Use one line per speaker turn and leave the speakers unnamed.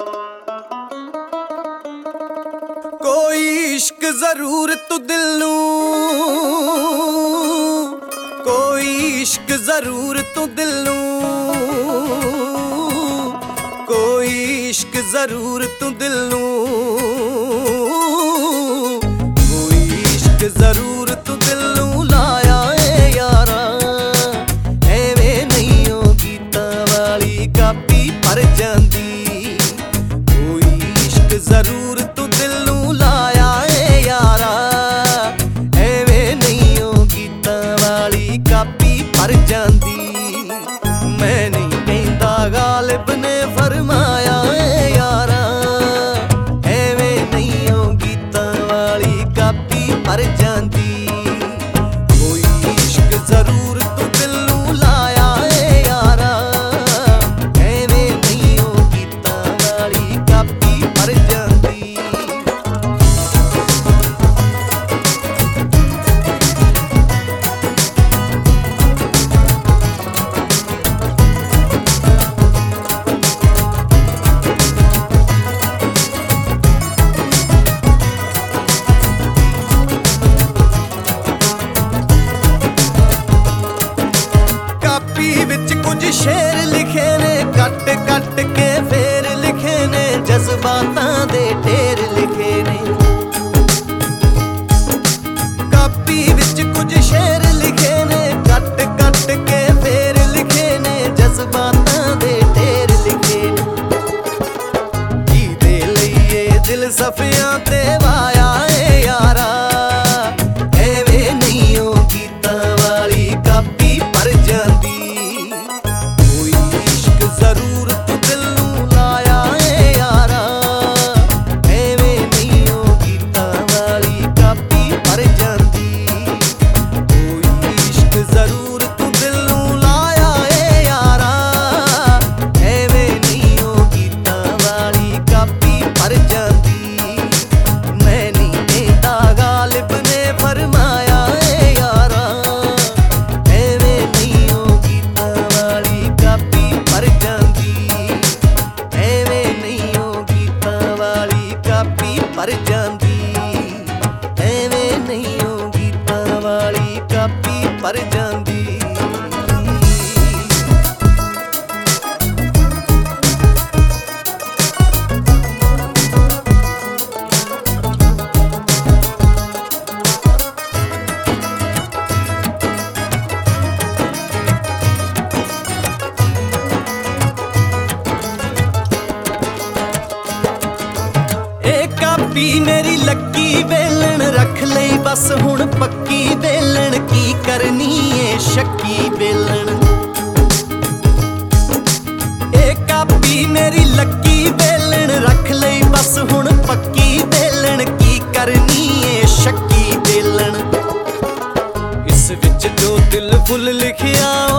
कोई इश्क जरूर तू दिल नू, कोई इश्क जरूर तू दिल नू, कोई इश्क जरूर तू दिल नू, कोई इश्क जरूर तू दिल नू लाया ए यारा। एवें नहीं ओ गीतां वाली कापी भर जांदी, कोई इश्क जरूर तू दिल नू लाया ए यारा। एवें नहीं ओ गीतां वाली कापी भर जांदी। मैं नहीं कहंदा गालिब ने फरमाया ए यारा। एवें नहीं ओ गीतां वाली कापी भर जांदी। कोई इश्क जरूर तू दिल नू लाया ए यारा। एवें नहीं ओ गीतां वाली कापी भर जांदी। कुछ शेर लिखे ने कट कट के फेर लिखे ने, जज्बातां दे ढेर लिखे ने। कापी विच कुछ शेर लिखे ने कट कट के फेर लिखे ने, जज्बातां दे ढेर लिखे ने। की दे लईए दिल सफियां ते वाया ए यारा। एवें नहीं ओ गीतां वाली कापी भर जांदी। जरूर तू दिल नू लाया ए यारा। एवें नहीं ओ गीतां वाली कापी भर जांदी। कोई इश्क जरूर तू दिल नू लाया ए यारा। एवें नहीं ओ गीतां वाली कापी भर जांदी। मैं नहीं कहंदा गालिब ने फरमाया ए यारा। एवें नहीं ओ गीतां वाली कापी भर जांदी। एवें नहीं ओ गीतां वाली कापी भर जांदी। एवें नहीं ओ गीतां वाली कापी भर जांदी। कापी मेरी लक्की वेलण रख लई बस हुण पक्की वेलण। की करनी है शक्की वेलण। ए कापी मेरी लक्की वेलण रख लई बस हुण पक्की वेलण। की करनी है शक्की वेलण। इस विच जो दिल फुल लिखिया